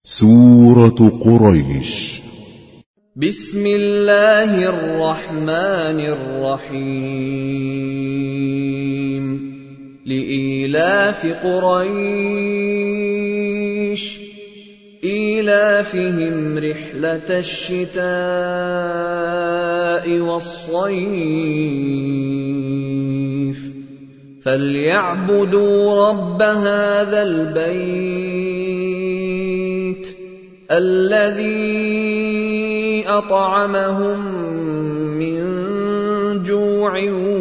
سورة قريش. بسم الله الرحمن الرحيم. لإيلاف قريش إيلافهم رحلة الشتاء والصيف فليعبدوا رب هذا البيت الذي أطعمهم من جوع